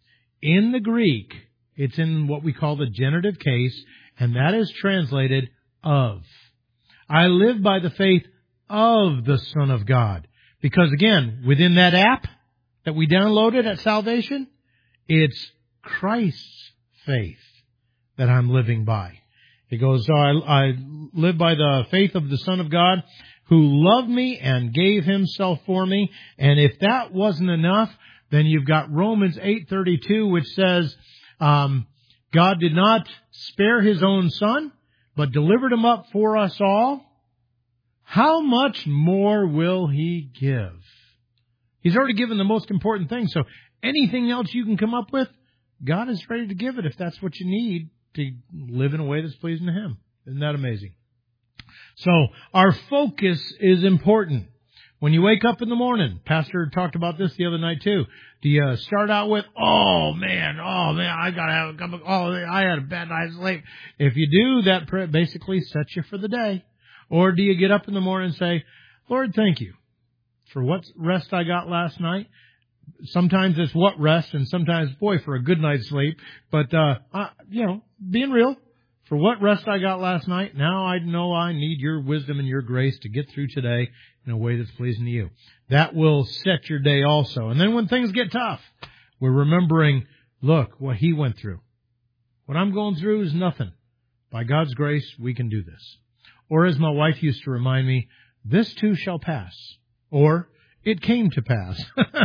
In the Greek, it's in what we call the genitive case, and that is translated of. I live by the faith of the Son of God. Because again, within that app that we downloaded at salvation, it's Christ's faith that I'm living by. It goes, so I, I live by the faith of the Son of God who loved me and gave himself for me. And if that wasn't enough, then you've got Romans eight thirty-two, which says, um, God did not spare his own Son, but delivered him up for us all. How much more will he give? He's already given the most important thing. So anything else you can come up with, God is ready to give it if that's what you need to live in a way that's pleasing to him. Isn't that amazing? So our focus is important. When you wake up in the morning, Pastor talked about this the other night too. Do you start out with, oh man, oh man, I gotta have a cup of, oh, I had a bad night's sleep. If you do, that basically sets you for the day. Or do you get up in the morning and say, Lord, thank you for what rest I got last night. Sometimes it's what rest, and sometimes, boy, for a good night's sleep. But, uh, uh, you know, being real, for what rest I got last night, now I know I need your wisdom and your grace to get through today in a way that's pleasing to you. That will set your day also. And then when things get tough, we're remembering, look, what he went through. What I'm going through is nothing. By God's grace, we can do this. Or as my wife used to remind me, this too shall pass. Or, it came to pass.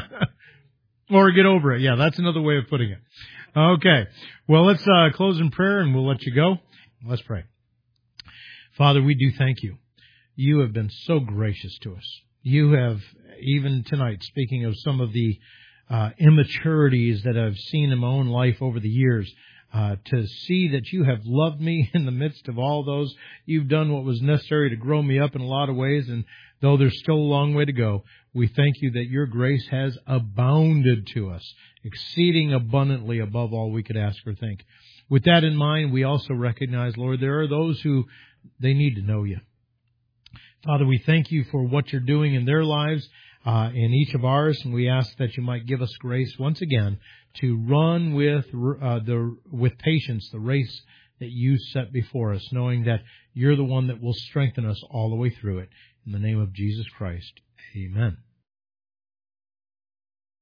Or get over it. Yeah, that's another way of putting it. Okay. Well, let's uh, close in prayer and we'll let you go. Let's pray. Father, we do thank you. You have been so gracious to us. You have, even tonight, speaking of some of the uh, immaturities that I've seen in my own life over the years, Uh, to see that you have loved me in the midst of all those. You've done what was necessary to grow me up in a lot of ways, and though there's still a long way to go, we thank you that your grace has abounded to us, exceeding abundantly above all we could ask or think. With that in mind, we also recognize, Lord, there are those who, they need to know you. Father, we thank you for what you're doing in their lives, uh, in each of ours, and we ask that you might give us grace once again to run with uh, the with patience the race that you set before us, knowing that you're the one that will strengthen us all the way through it. In the name of Jesus Christ, amen.